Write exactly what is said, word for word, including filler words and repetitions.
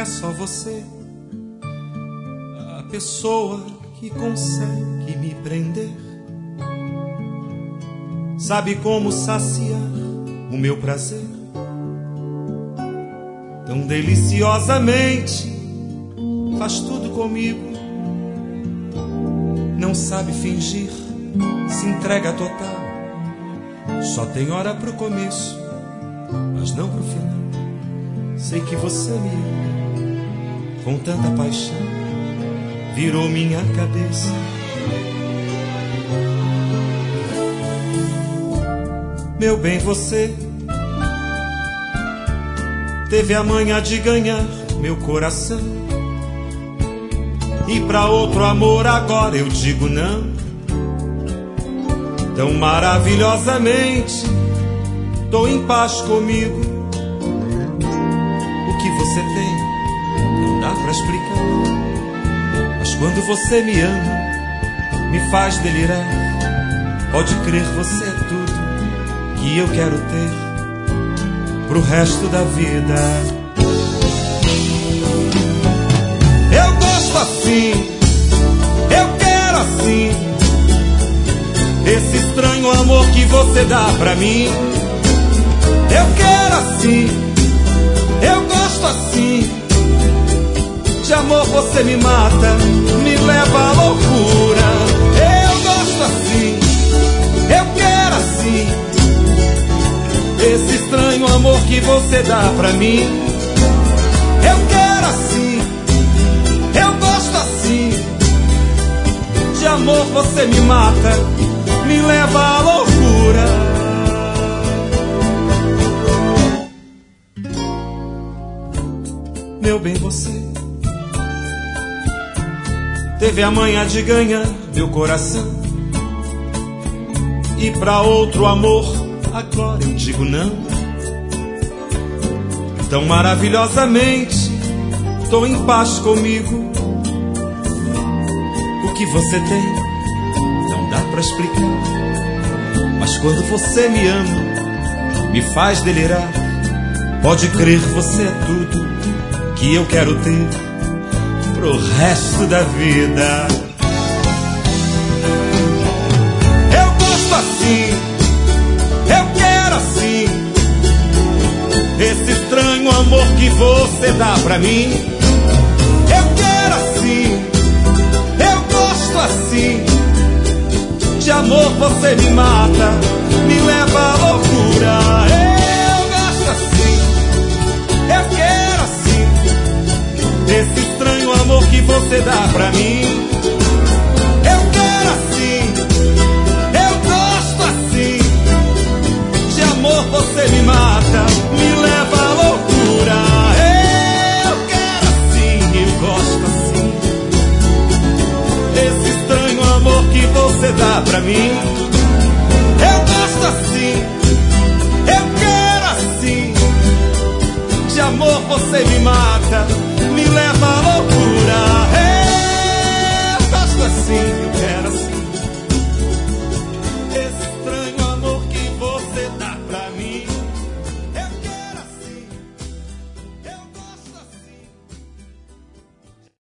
só você a pessoa que consegue me prender. Sabe como saciar o meu prazer tão deliciosamente. Faz tudo comigo, não sabe fingir, se entrega total. Só tem hora pro começo, mas não pro final. Sei que você me ama com tanta paixão, virou minha cabeça. Meu bem, você teve a manha de ganhar meu coração, e pra outro amor agora eu digo não. Tão maravilhosamente tô em paz comigo. O que você tem não dá pra explicar, mas quando você me ama, me faz delirar. Pode crer, você é tudo que eu quero ter pro resto da vida. Eu gosto assim, eu quero assim, esse estranho amor que você dá pra mim. Eu quero assim, eu gosto assim, de amor você me mata, me leva à loucura. Eu gosto assim, eu quero assim, esse estranho amor que você dá pra mim. Eu quero assim, eu gosto assim, de amor você me mata, me leva à loucura. Meu bem, você teve a manha de ganhar meu coração, e pra outro amor agora eu digo não. Tão maravilhosamente tô em paz comigo. O que você tem não dá pra explicar, mas quando você me ama, me faz delirar. Pode crer, você é tudo que eu quero ter pro resto da vida. Eu gosto assim, eu quero assim, esse estranho amor que você dá pra mim. Eu quero assim, eu gosto assim, de amor você me mata, me leva à loucura. Eu gosto assim, eu quero assim, esse estranho amor que você dá pra mim. Eu quero assim, eu gosto assim, de amor você me mata, me leva à loucura. Eu quero assim, eu gosto assim, esse estranho amor que você dá pra mim. Eu gosto assim, eu quero assim, de amor você me mata, me leva